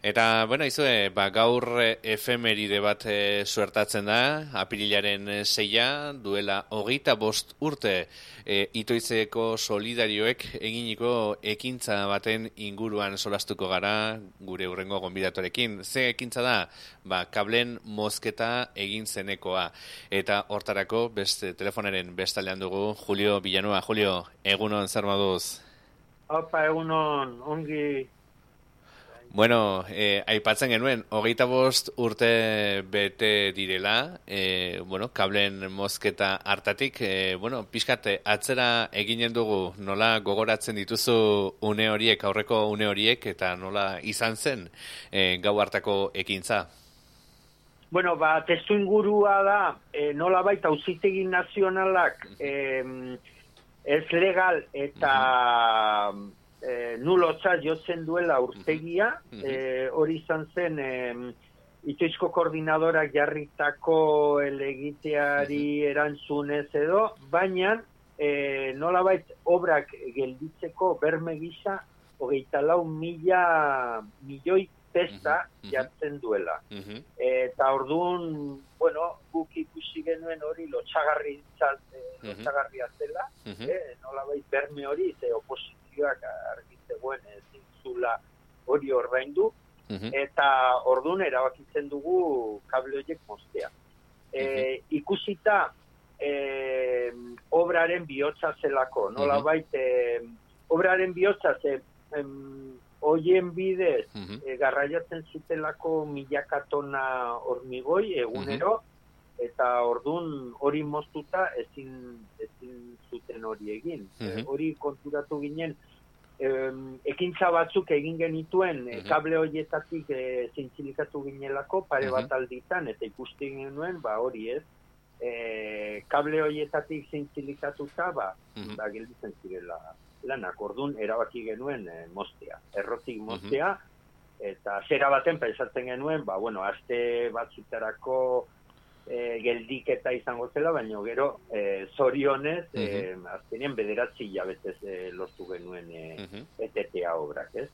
Eta, bueno, izue, gaur efemeride bat suertatzen da, apirilaren 6 duela 25 urte Itoizeko solidarioek eginiko ekintza baten inguruan solastuko gara gure hurrengo gonbidatorekin. Ze ekintza da? Kablen mozketa egin zenekoa. Eta hortarako beste telefonaren bestaldean dugu Julio Villanueva. Julio, egunon zer moduz? Opa, egunon, ongi. Bueno, aipatzen genuen, 25 urte bete direla, kablen mozketa hartatik, pixkat atzera eginen dugu, nola gogoratzen dituzu une horiek, aurreko une horiek, eta nola izan zen gau hartako ekintza? Bueno, testu ingurua da, nola baita auzitegi nazionalak ez legal eta nulotzat jotzen duela urtegia, hori izan zen Itoizko koordinadorak jarritako elegiteari erantzunez edo, baina nolabait obrak gelditzeko berme gisa 24.000 milioi pesta jartzen duela. Eta orduan, guk ikusi genuen hori lotxagarria zela, nolabait berme hori, ze oposizioak argitzegoen ezin zula hori ordaindu, eta orduan erabakitzen dugu kable horiek moztea. Ikusita obraren bihotza zelako, nolabait obraren bihotza hoien bidez garraiatzen zutelako 1000 tona hormigoi egunero, eta orduan hori moztuta ezin zuten hori egin. Hori konturatu ginen, ekintza batzuk egin genituen kable horietatik zintzilikatu ginelako pare bat alditan, eta ikusti genuen, hori ez, kable horietatik zintzilikatuta, gelditzen zirela lanak. Orduan erabaki genuen moztea, errotik moztea, eta zera baten pensatzen genuen, aste batzutarako geldiketa izango zela, baina gero zorionez, azkenean 9 hilabetez lortu genuen etetea obrak, ez?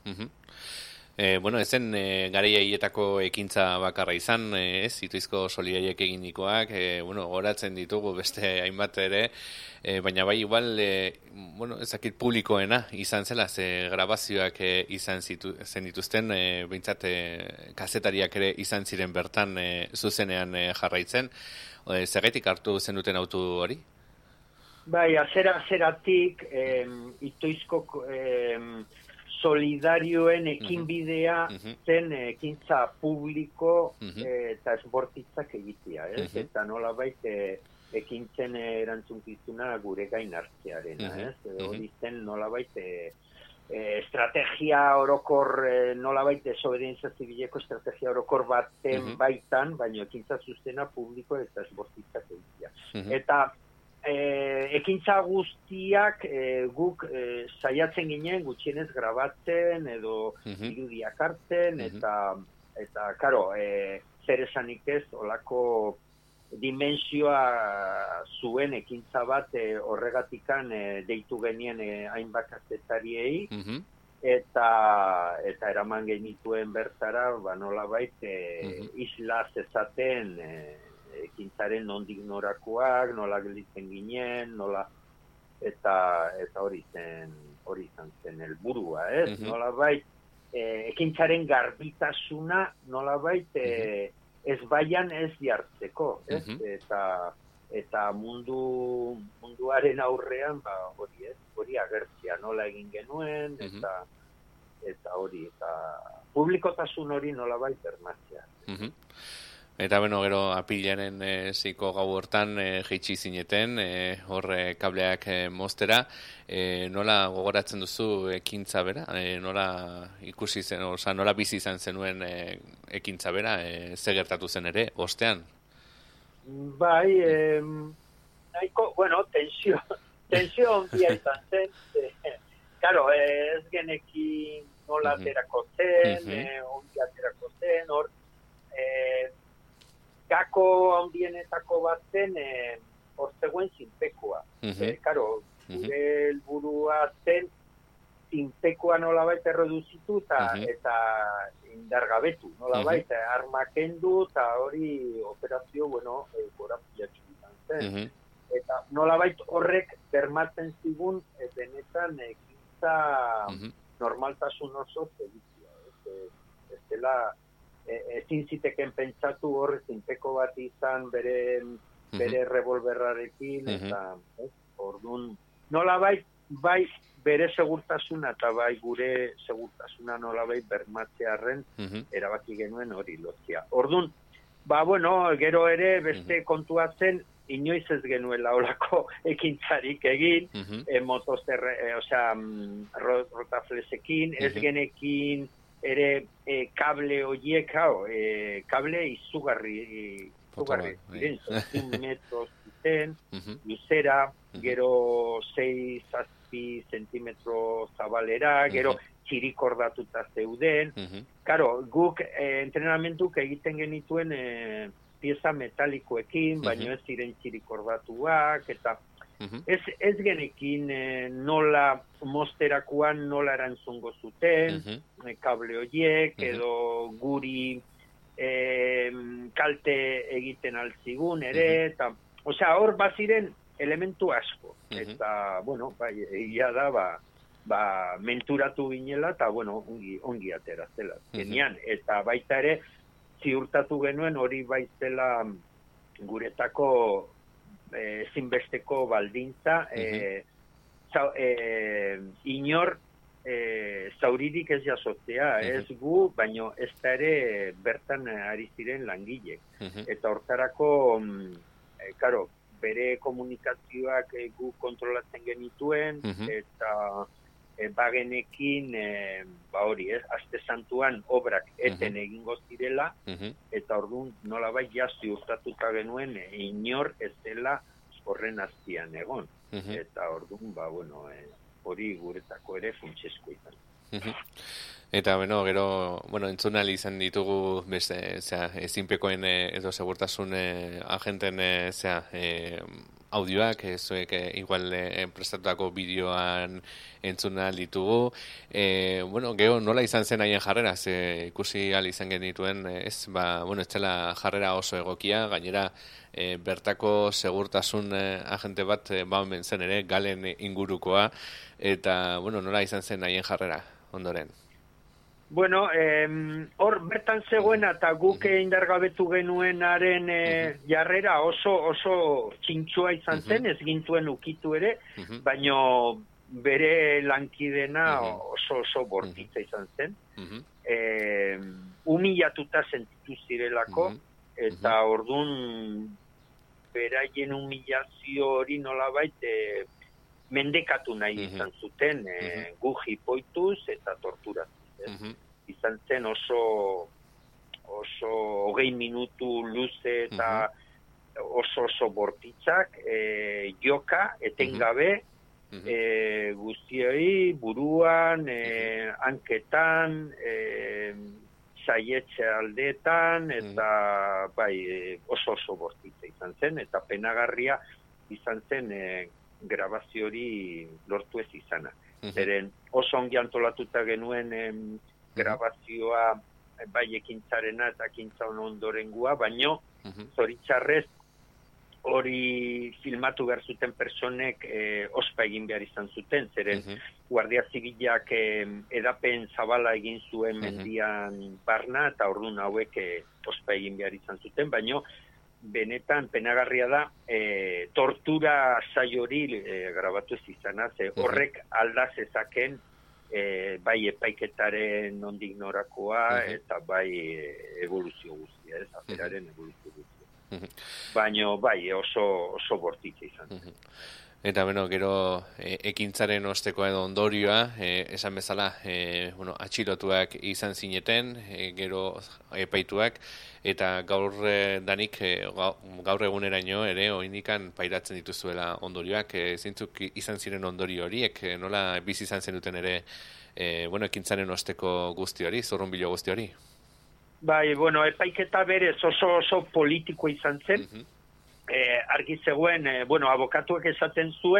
Ezen garaia hietako ekintza bakarra izan, Itoizko solidariek eginikoak, goratzen ditugu beste hainbat ere, baina bai igual, ezakit publikoena izan zela, ze grabazioak izan zen dituzten, behintzat kazetariak ere izan ziren bertan zuzenean jarraitzen, zergatik hartu zen duten autu hori? Bai, azeratik Itoizko solidarioen ekinbidea zen ekintza publiko eta esbortitzak egitea, eta nolabait ekintzen erantzunkizuna gure gain hartzearena, hori zen nolabait estrategia orokor, nolabait desobedientzia zibileko estrategia orokor baten baitan, baina ekintza zuzena publiko eta esbortitzak egitea. Eta ekintza guztiak guk saiatzen ginen gutxienez grabatzen edo irudiak hartzen, eta karo, zer esanik ez, olako dimensioa zuen ekintza bat horregatikan deitu genien hainbat kazetariei, eta eraman genituen bertara, nolabait isla zezaten ekintzaren nondik norakoak, nola gelditzen ginen, eta hori izan zen helburua, ez? Nolabait, ekintzaren garbitasuna, nolabait, ez baian ez jartzeko, ez? Eta munduaren aurrean, hori agertzea nola egin genuen, eta hori, eta publikotasun hori nolabait bermatzea. Eta gero apilaren 6 gau hortan jeitsi zineten, hor kableak moztera, nola gogoratzen duzu ekintza bera? Nola ikusi zen, nola bizi izan zenuen ekintza bera, ze gertatu zen ere, ostean? Bai, nahiko, tensio ondia izan zen, karo, ez genekin nola aterako zen, ondia aterako zen, hor, gako handienetako bat zen hor zegoen zinpekoa. Karo, gure helburua zen zintekoa nolabait erreduzitu eta indargabetu, nolabait armak kendu eta hori operazio, gorapilatxu izan zen. Eta nolabait horrek bermatzen zigun benetan ekintza normaltasun oso zebitzia. Ez dela, ezin ziteken pentsatu hor zinteko bat izan bere revolverrarekin, eta orduan nolabait bai bere segurtasuna eta bai gure segurtasuna nolabait bermatzearren erabaki genuen hori lotzia. Orduan, gero ere beste kontuatzen inoiz ez genuela olako ekintzarik egin, rotaflesekin, ez genekin ere kable horiek, kable izugarri, 100 metros zuten, luzera, gero 6-7 zentimetro zabalera, gero txirikordatuta zeuden. Karo, guk entrenamentuk egiten genituen pieza metalikoekin, baino ez ziren txirikordatuak, eta ez genekin nola mosterakuan nola erantzungo zuten, kable horiek, edo guri kalte egiten altzigun ere, eta, hor baziren elementu asko, eta, egia da, menturatu ginela, eta, ongi atera zela, genian, eta baita ere, ziurtatu genuen hori baizela guretako ezinbesteko baldintza, inor zauririk ez jasotzea, ez gu, baino ez da ere bertan ari ziren langilek. Eta hortarako, bere komunikazioak gu kontrolatzen genituen, eta bagenekin, hori, aste santuan obrak eten egingo zirela, eta orduan nolabait jazti urtatuta genuen, inor ez dela horren azpian egon. Eta orduan, hori guretako ere funtsezko izan. Eta, gero, entzunali izan ditugu, ezinpekoen edo segurtasun agenten, audioak, zuek igual prestatutako bideoan entzuna ditugu. Gero nola izan zen haien jarrera, ikusi ahal izan genituen, ez zela jarrera oso egokia, gainera bertako segurtasun agente bat omen zen ere, Galen ingurukoa, eta nola izan zen haien jarrera, ondoren? Hor bertan zegoena eta guk indargabetu genuenaren jarrera oso txintxua izan zen, ez gintuen ukitu ere, baino bere lankidena oso bortitza izan zen. Humillatuta sentitu zirelako, eta orduan beraien humillazio hori nolabait mendekatu nahi izan zuten, gu jipoituz eta torturatuz. Izan zen oso 20 minutu luze eta oso bortitzak, joka, etengabe, guztioi, buruan, hanketan, saietxe aldeetan, eta oso bortitza izan zen, eta penagarria izan zen grabazio hori lortu ez izana. Zeren oso ongi antolatuta genuen grabazioa bai ekintzarena eta ekintza ondorengua, baino zoritxarrez hori filmatu behar zuten personek ospa egin behar izan zuten, zeren Guardia Zibilak edapen zabala egin zuen mendian barna, eta orduan hauek ospa egin behar izan zuten, baino benetan penagarria da tortura saio hori grabatu ez izana, horrek alda zezaken bai epaiketaren nondik norakoa eta bai evoluzio guztia, aferaren evoluzio guztia. Baina bai oso bortitza izan. Eta, gero ekintzaren osteko edo ondorioa, esan bezala, atxilotuak izan zineten, gero epaituak, eta gaur danik, gaur eguneraino ere, oindikan pairatzen dituzuela ondorioak, zintzuk izan ziren ondorio horiek, nola bizi izan zen duten ere, ekintzaren osteko guzti hori, zurrunbilo guzti hori? Bai, epaiketa berez oso politiko izan zen, argi zegoen, abokatuek esaten zuen,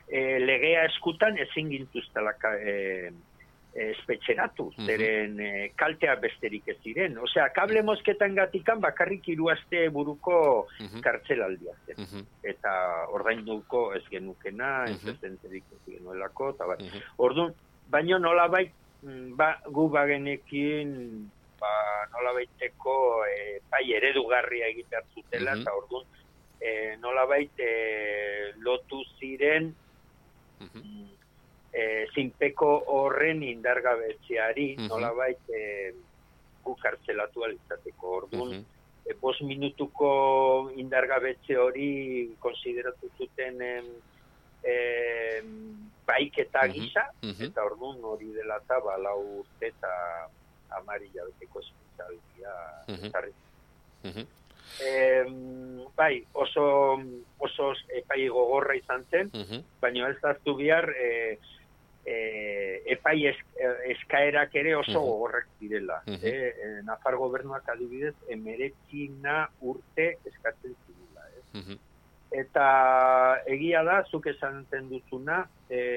legea eskutan ezin gintuztela espetxeratu, zeren kaltea besterik ez ziren. Osea, kable mosketan gatikan bakarrik 3 aste buruko kartzelaldia zen. Eta ordainduko ez genukena, enpresenterik ez genuelako, eta bai. Orduan, baino nolabait, gu bagenekin, nolabaiteko pai eredugarria egin behar zutela, eta orduan, nolabait lotu ziren zinpeko horren indargabetzeari, nolabait gu kartzelatu alizateko. Orduan, 5 minutuko indargabetze hori konsideratu zuten baiketa gisa, eta orduan hori dela eta 4 urte eta 10 hilabeteko espezialdia ezarri. Bai, oso epai gogorra izan zen, baina ez daztu bihar epai eskaerak ere oso gogorrak direla. Nafar gobernuak adibidez 19 urte eskatzen zirela. Eta egia da, zuk esan duzuna,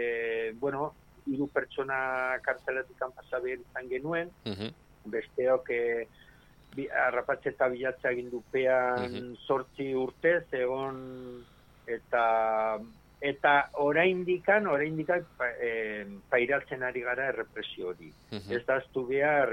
3 pertsona kartzeletik pasa behar izan genuen, besteok harrapatze eta bilatza egin dupean 8 urtez, egon eta oraindikan pairatzen ari gara errepresio hori. Ez da aztu behar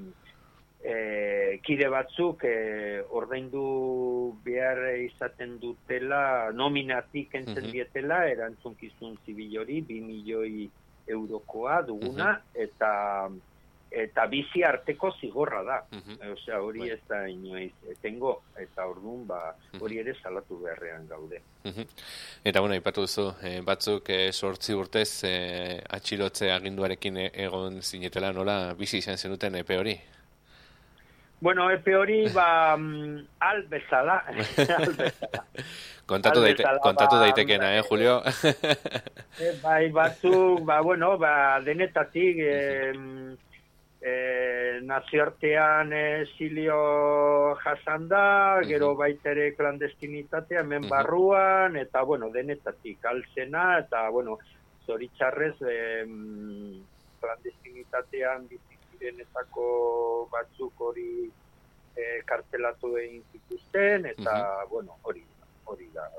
kide batzuk ordaindu behar izaten dutela, nominatik entzen dietela, erantzunkizun zibil hori, 2 milioi eurokoa duguna, eta bizi arteko zigorra da. Osea, hori ez da inoiz etengo, eta orduan hori ere salatu beharrean gaude. Eta aipatu duzu, batzuk 8 urtez atxilotze aginduarekin egon zinetela, nola bizi izan zenuten epe hori? Bueno, epe hori, albezala. Kontatu daitekena, Julio? Bai, batzuk, denetatik, nazioartean esilio jasan da, gero baitere klandestinitatea, hemen barruan, eta, denetatik alzena, eta, zoritxarrez, klandestinitatean bizikirenetako batzuk hori kartelatu egin zituzten, eta, hori da.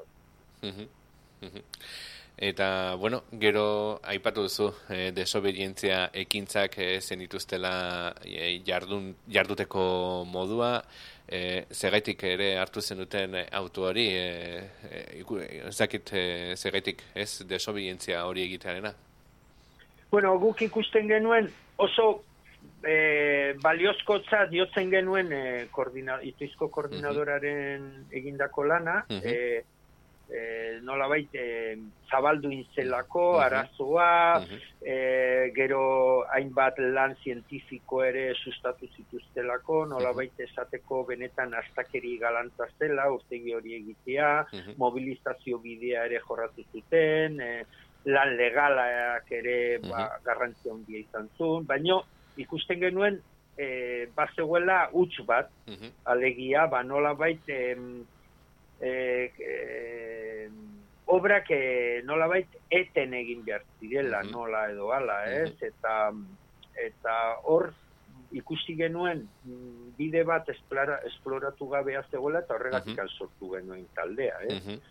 Eta, gero aipatu duzu desobedientzia ekintzak zenituztela jarduteko modua, zegaitik ere hartu zenuten auto hori, ezakit zegaitik ez desobedientzia hori egitearena? Guk ikusten genuen oso baliozkotza diotzen genuen ituizko koordinadoraren egindako lana, nolabait zabaldu inzelako, arazoa, gero hainbat lan zientifiko ere sustatu zituztelako, nolabait esateko benetan astakeri galantza zela, urtegi hori egitea, mobilizazio bidea ere jorratu zuten, lan legalak ere garrantzia handia izan zuen, baina ikusten genuen bazegoela huts bat, alegia, nolabait obrak nolabait eten egin behar zirela, nola edo ala, ez? Eta hor ikusi genuen bide bat esploratu gabea zegoela, eta horregatik sortu genuen taldea, ez?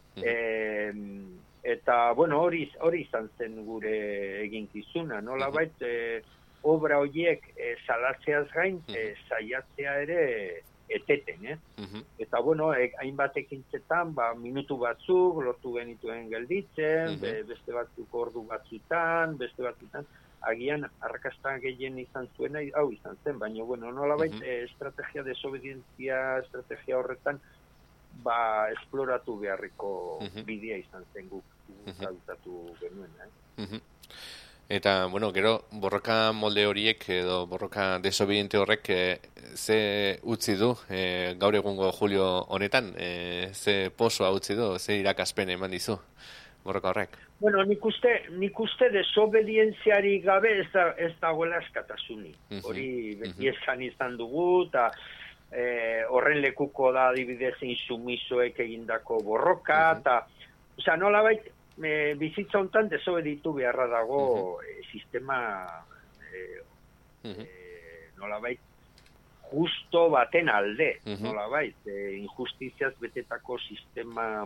Eta, hori izan zen gure eginkizuna, nolabait obra horiek salatzeaz gain, saiatzea ere eteten, Eta, hainbat ekintzetan, minutu batzuk, lotu genituen gelditzen, beste batzuk ordu batzutan, agian arrakasta gehien izan zuena, hau izan zen, baina, nolabait estrategia desobedientzia, estrategia horretan, esploratu beharriko bidea izan zen guk gauzatu genuen, Eta, gero, borroka molde horiek edo borroka desobediente horrek ze utzi du gaur egungo Julio honetan? Ze posoa utzi du? Ze irakaspen eman dizu borroka horrek? Nik uste desobedientziari gabe ez dagoela askatasunik. Hori beti izan dugu, eta horren lekuko da adibidez insumisoek egindako borroka, eta nolabait bizitza hontan desobeditu beharra dago sistema nolabait justo baten alde, nolabait, injustiziaz betetako sistema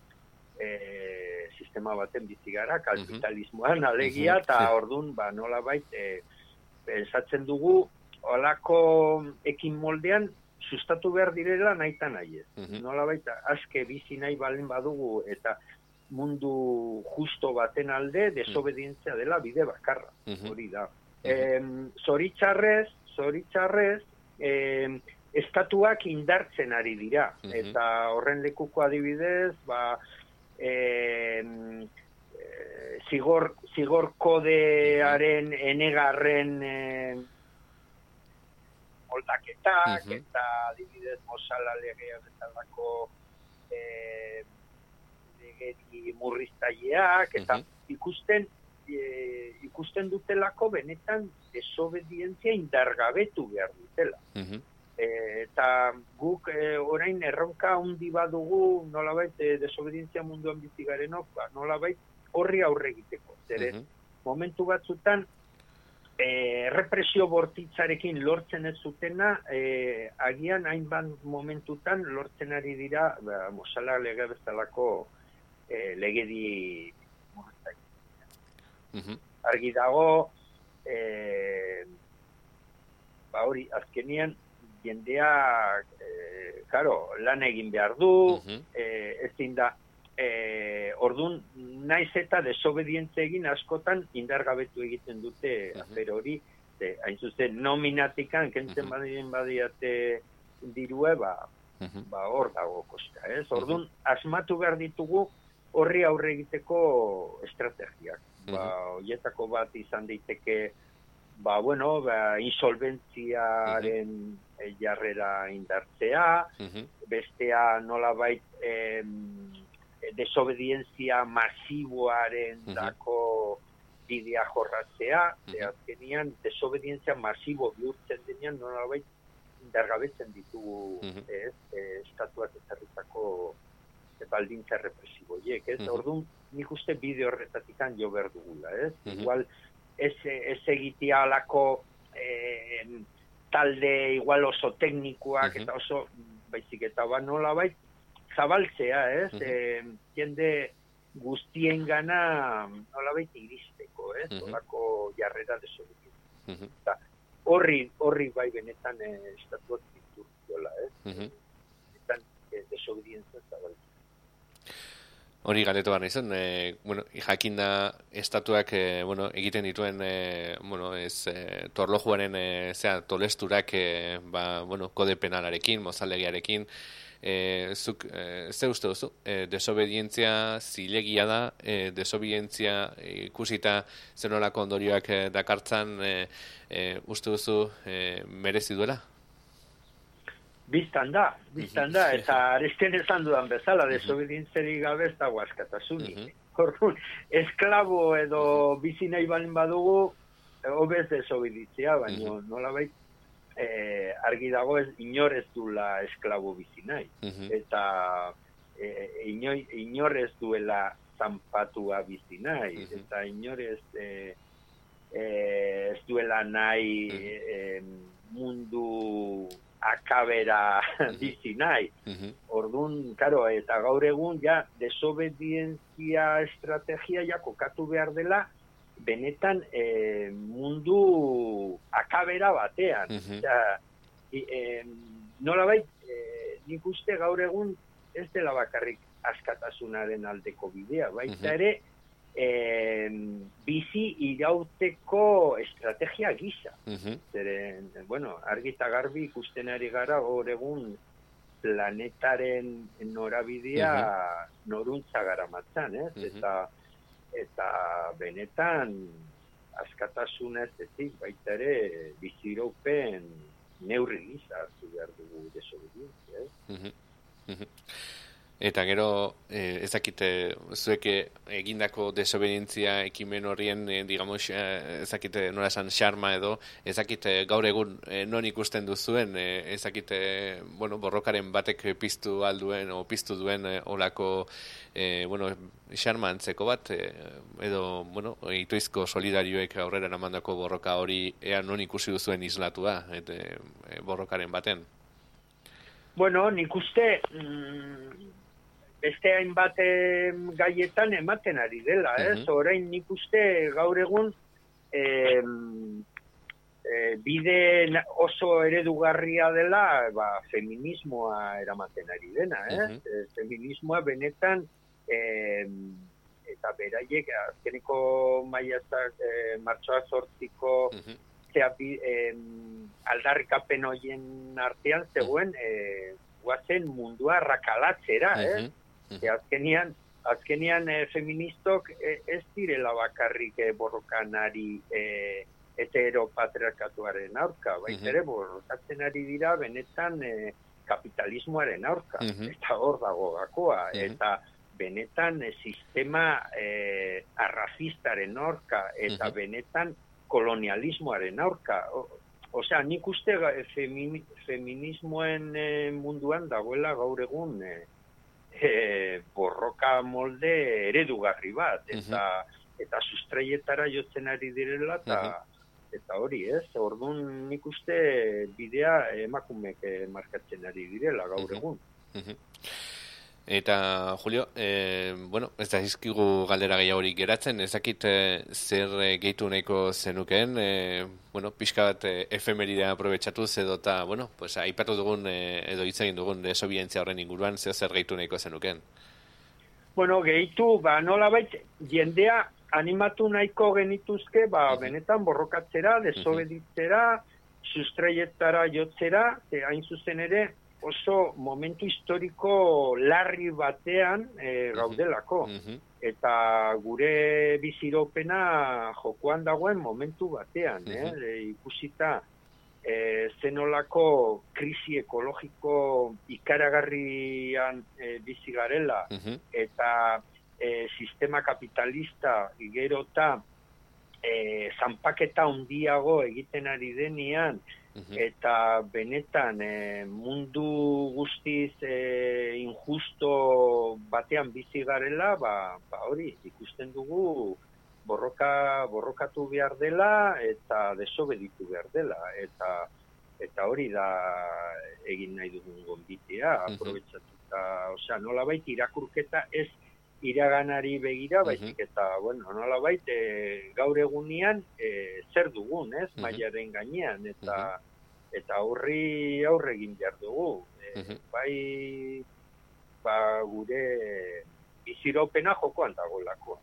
baten bizigara, kapitalismoan alegia, eta orduan, nolabait, pensatzen dugu, olako ekin moldean, sustatu behar direla nahi nahi. Nolabait, aske bizi nahi balen badugu, eta mundu justo baten alde, desobedientzia dela bide bakarra, hori da. Zoritxarrez, estatuak indartzen ari dira, eta horren lekuko adibidez, zigor kodearen enegarren moldaketak, eta adibidez Mosala legea bezalako legedi murriztaileak, eta ikusten dutelako benetan desobedientzia indargabetu behar dutela. Eta guk orain erronka handi badugu nolabait desobedientzia munduan bizigarenok, nolabait horri aurre egiteko. Zeren, momentu batzutan represio bortitzarekin lortzen ez zutena, agian hainbat momentutan lortzen ari dira Mosala lege bezalako legedi murriztaile. Argi dago, hori, azkenian, jendea, lan egin behar du, ezin da, ordun naiz eta desobedientze egin askotan indargabetu egiten dute afer hori, hain zuzen nominatikan, kentzen badiate dirue, hor dago koska, ez? Ordun asmatu behar ditugu horri aurre egiteko estrategiak. Horietako bat izan daiteke insolventziaren jarrera indartzea, bestea nolabait desobedientzia masiboaren dako bidea jorratzea, azkenian desobedientzia masibo bihurtzen denean nolabait indargabetzen ditugu estatuak ezarritako baldintza represibo hiek, ez? Orduan, nik uste bide horretatikan jo behar dugula, ez? Igual, ez egitea alako talde igual oso teknikoak eta oso, baizik eta nolabait, zabaltzea, ez? Jende guztien gana nolabait iristeko, ez? Olako jarrera desobedientzia. Horri bai benetan estatuak dituziola, ez? Benetan desobedientzia zabaltzea. Hori galdetu behar nizun, jakin da estatuak egiten dituen torlojuaren tolesturak kode penalarekin, mozalegiarekin, zuk ze uste duzu? Desobedientzia zilegia da, desobedientzia ikusita zenolako ondorioak dakartzan uste duzu merezi duela? Biztan da, eta aresten esan dudan bezala, desobedientzerik gabe ez dago askatasunik. Esklabo edo bizi nahi balen badugu, hobez desobeditzea, baina nolabait argi dago inor ez duela esklabo bizi nahi. Eta inor ez duela zanpatua bizi nahi, eta inor ez duela nahi mundu akabera bizi nahi. Orduan, eta gaur egun desobedientzia estrategia kokatu behar dela benetan mundu akabera batean. Nolabait, nik uste gaur egun ez dela bakarrik askatasunaren aldeko bidea, baita ere bizi irauteko estrategia gisa. Zeren, argi eta garbi ikusten ari gara gaur egun planetaren norabidea noruntza garamatzan, ez? Eta benetan askatasunez ezik baita ere bizi iraupen neurri gisa hartu behar dugu desobedientzia, ez? Eta gero, ezakite, zuek egindako desobedientzia ekimen horrien, digamos, ezakite nola esan xarma edo, ezakite gaur egun non ikusten duzuen, ezakite, bueno, borrokaren batek piztu alduen, o piztu duen olako, bueno, xarma antzeko bat, edo, bueno, itoizko solidarioek aurrera namandako borroka hori, ea non ikusi duzuen islatua, borrokaren baten? Bueno, nik uste... beste hainbat gaietan ematen ari dela, orain nik uste gaur egun bide oso eredugarria dela feminismoa eramaten ari dena, feminismoa benetan eta beraiek azkeneko maiatzak martxoa 8ko aldarrikapen horien artean zegoen guazen mundua rakalatzera, azkenian feministok ez direla bakarrik borrokanari heteropatriarkatuaren aurka, baita ere borrokatzen ari dira benetan kapitalismoaren aurka, eta hor dago gakoa, eta benetan sistema arrazistaren aurka, eta benetan kolonialismoaren aurka. Osea, nik uste feminismoen munduan dagoela gaur egun borroka molde eredugarri bat, eta sustraietara jotzen ari direla, eta hori ez, orduan nik uste bidea emakumek markatzen ari direla gaur egun. Eta, Julio, bueno, ez da izkigu galdera gehiagorik geratzen, ezakit zer gehitu nahiko zenukeen, bueno, pixka bat efemeridea aprobetxatuz edo eta, bueno, pues, aipatu dugun edo hitz egin dugun desobedientzia horren inguruan, zer gehitu nahiko zenukeen? Bueno, gehitu, nolabait, jendea animatu nahiko genituzke, benetan borrokatzera, desobeditzera, sustraietara jotzera, hain zuzen ere, oso momentu historiko larri batean gaudelako. Eta gure biziropena jokoan dagoen momentu batean. Ikusita zenolako krisi ekologiko ikaragarrian bizi garela eta sistema kapitalista gero eta zanpaketa handiago egiten ari denean, eta benetan mundu guztiz injusto batean bizi garela, hori ikusten dugu borrokatu behar dela eta desobeditu behar dela, eta hori da egin nahi dugun gonbitea, aprobetxatuta, osea, nolabait irakurketa ez iraganari begira, baizik eta, bueno, nolabait gaur egunean zer dugun, ez, mailaren gainean, eta horri aurre egin behar dugu. Bai, gure biziropena jokoan dagoelako.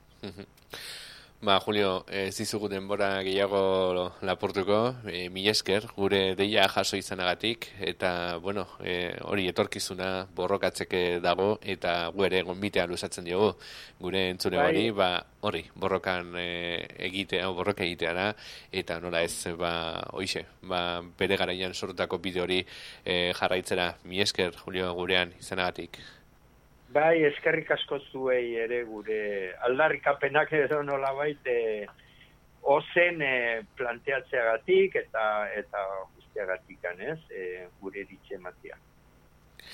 Julio, ez dizugu denbora gehiago lapurtuko, mila esker, gure deia jaso izanagatik, eta, bueno, hori etorkizuna borrokatzeke dago, eta gu ere gonbitea luzatzen diogu, gure entzune hori, hori, borroka egiteara, eta nola ez, hoixe, bere garaian sortutako bide hori jarraitzera, mila esker, Julio, gurean izanagatik. Bai, eskerrik asko zuei ere gure aldarrikapenak edo nolabait ozen planteatzeagatik eta guztiagatik, gure ditxe ematea.